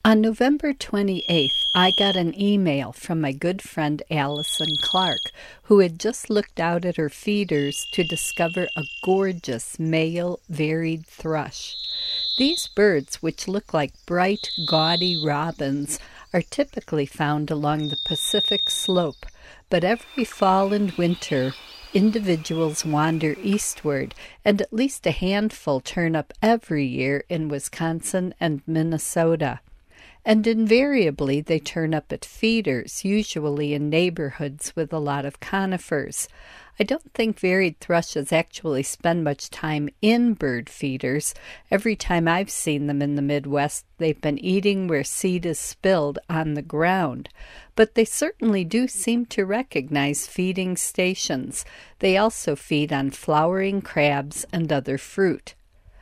On November 28th, I got an email from my good friend Allison Clark, who had just looked out at her feeders to discover a gorgeous male varied thrush. These birds, which look like bright, gaudy robins, are typically found along the Pacific slope, but every fall and winter individuals wander eastward, and at least a handful turn up every year in Wisconsin and Minnesota. And invariably they turn up at feeders, usually in neighborhoods with a lot of conifers. I don't think varied thrushes actually spend much time in bird feeders. Every time I've seen them in the Midwest, they've been eating where seed is spilled on the ground. But they certainly do seem to recognize feeding stations. They also feed on flowering crabs and other fruit.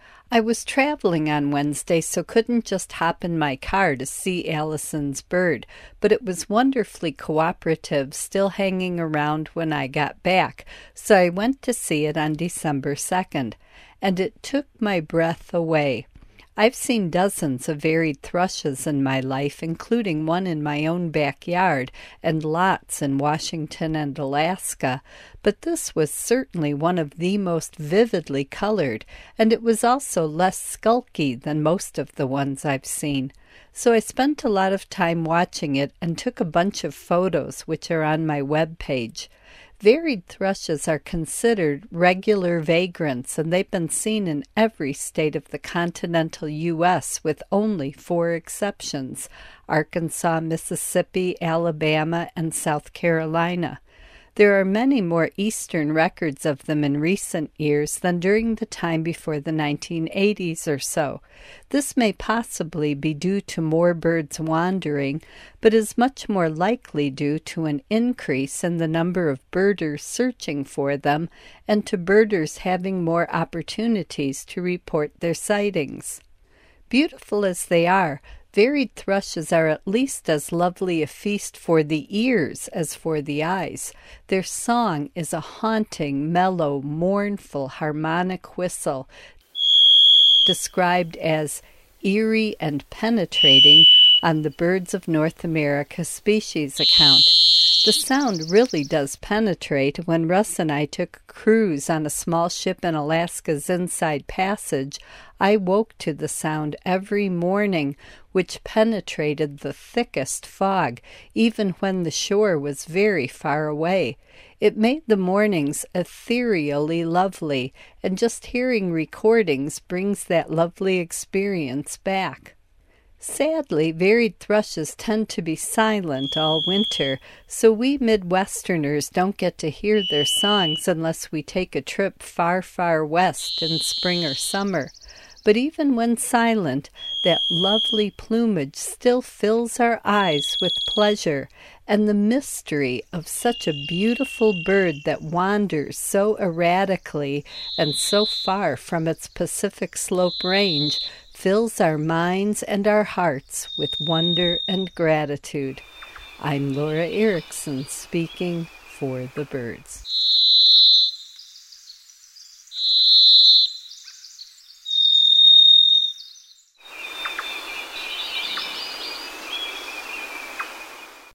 I was traveling on Wednesday, so couldn't just hop in my car to see Allison's bird, but it was wonderfully cooperative, still hanging around when I got back, so I went to see it on December 2nd, and it took my breath away. I've seen dozens of varied thrushes in my life, including one in my own backyard and lots in Washington and Alaska, but this was certainly one of the most vividly colored, and it was also less skulky than most of the ones I've seen. So I spent a lot of time watching it and took a bunch of photos, which are on my web page. Varied thrushes are considered regular vagrants, and they've been seen in every state of the continental U.S. with only 4 exceptions: Arkansas, Mississippi, Alabama, and South Carolina. There are many more eastern records of them in recent years than during the time before the 1980s or so. This may possibly be due to more birds wandering, but is much more likely due to an increase in the number of birders searching for them and to birders having more opportunities to report their sightings. Beautiful as they are, varied thrushes are at least as lovely a feast for the ears as for the eyes. Their song is a haunting, mellow, mournful, harmonic whistle, described as eerie and penetrating on the Birds of North America species account. The sound really does penetrate. When Russ and I took a cruise on a small ship in Alaska's Inside Passage, I woke to the sound every morning, which penetrated the thickest fog, even when the shore was very far away. It made the mornings ethereally lovely, and just hearing recordings brings that lovely experience back. Sadly, varied thrushes tend to be silent all winter, so we Midwesterners don't get to hear their songs unless we take a trip far, far west in spring or summer. But even when silent, that lovely plumage still fills our eyes with pleasure, and the mystery of such a beautiful bird that wanders so erratically and so far from its Pacific slope range fills our minds and our hearts with wonder and gratitude. I'm Laura Erickson, speaking for the birds.